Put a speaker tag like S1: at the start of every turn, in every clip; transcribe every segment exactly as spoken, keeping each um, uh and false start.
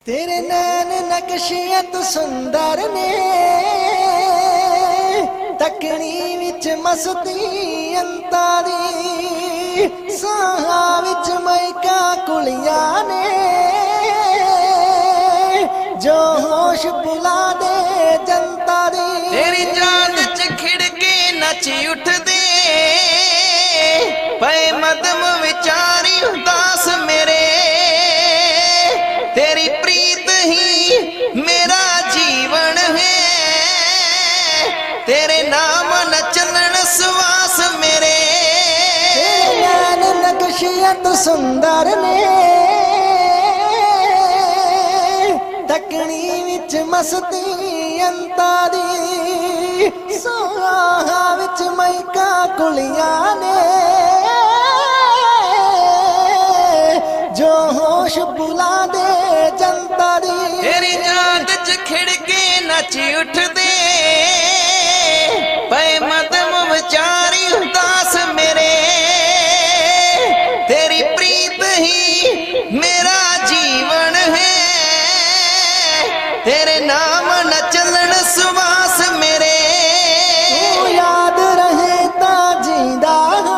S1: तेरे नैन नक्शियत सुंदर ने तकनी विच मस्ती अंता दी साहा विच मैका कुलिया ने जो होश बुला दे जनता दी।
S2: तेरी चांद च खिड़के नच उठ दे पे मदम विचारी उदास मेरे तेरी प्रीत ही मेरा जीवन है तेरे नाम न चलन सुवास मेरे।
S1: तेरे नैन नक्शियत सुंदर ने तकनी विच मस्ती अंता दी सोहा विच मैका कुलिया ने जो होश बुला दे जनता दी।
S2: तेरी चांद च खिड़के नच उठ दे पे मदम विचारी उदास मेरे तेरी प्रीत ही मेरा जीवन है तेरे नाम न चलन सुवास मेरे।
S1: तू याद रहे ता जींदा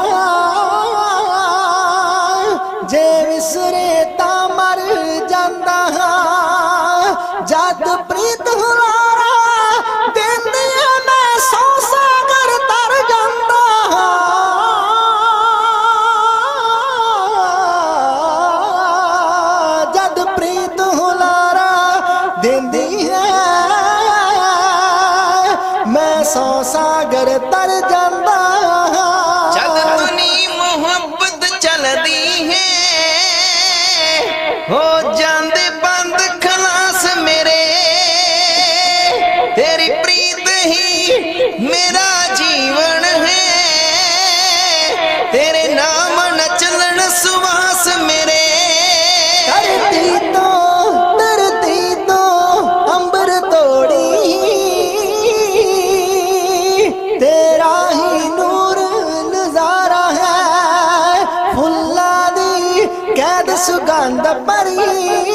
S1: जे विसरे ता मर जांदा जद प्रीत हुलारा देंदी मैं सौ सागर तर जांदा जद प्रीत हुलारा देंदी मैं सौ सागर तर जांदा।
S2: जद दुनी मोहब्बत चलदी है हो जांदे बंद खलास मेरे तेरी प्रीत ही मेरा जीवन है तेरे नाम न चलन सुवास मेरे।
S1: धरती तो धरती तो अंबर तोड़ी तेरा ही नूर नजारा है फुल्ला दी कैद सुगंध परी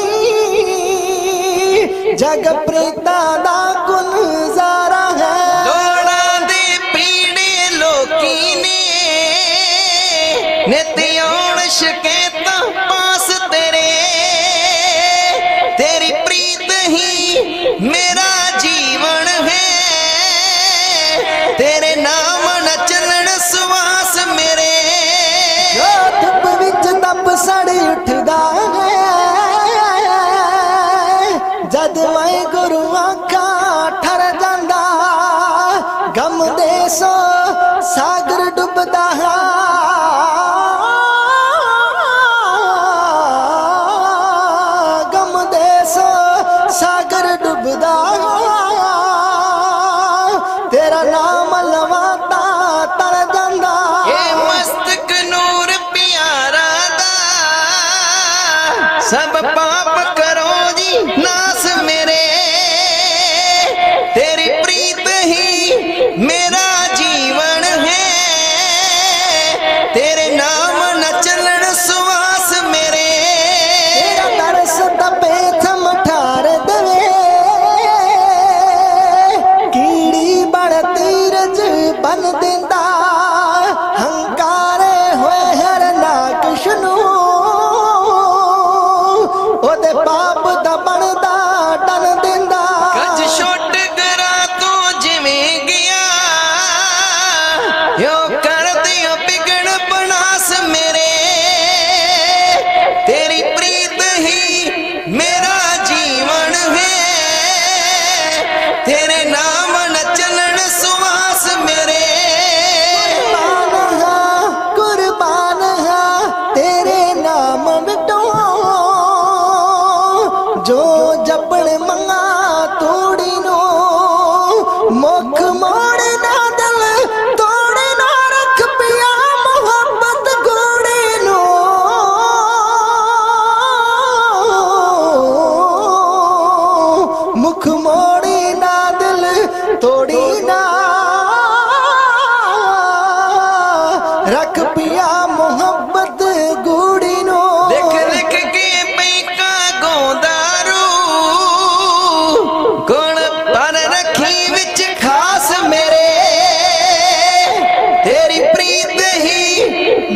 S1: जग प्रीता दा गुलजारा है।
S2: दौड़ां दे पीड़े लोकी ने नित आउण शकैतां पास तेरे तेरी प्रीत ही मेरा जीवन है तेरे नाम न चलन सुवास मेरे।
S1: जो धुप विच तप सड़ उठदा है जद मैं गुरु आखां ठर जांदा गम दे सो सागर डुबदा गम दे सो सागर डुबदा तेरा नाम लवाता तर जांदा।
S2: ए मस्तक नूर प्यारा दा सब पाप करो जी नास मेरे तेरी प्रीत ही मेरा जीवन है तेरे नाम न चलन सुवास मेरे।
S1: तेरा तरस तपे थम ठार देवे कीड़ी बड़ तीरज बन देंदा हंकारे होए हर नाकश नू ओदे पाप दा बनदा डन देंदा।
S2: कज छुट गरा तो जिवें गया यो कर दियो बिगड़ बनास मेरे तेरी प्रीत ही मेरा जीवन है तेरे नाम न चलन सुवास मेरे।
S1: कुर्बान हा कुर्बान हा तेरे नाम मिटो जो जपण मंगा तोड़ी नो मुख मोड़ ना दिल तोड़े ना रख पिया मोहब्बत गोड़े नो मुख मोड़ी ना दिल तोड़ी ना रख पिया मोहब्बत गूड़ी नो।
S2: लिख लिख के पैका गोदारू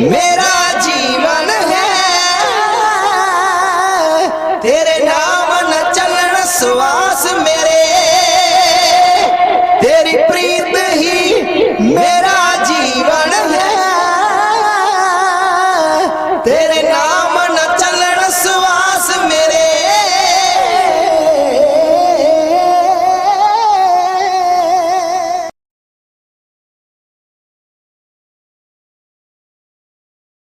S2: मेरा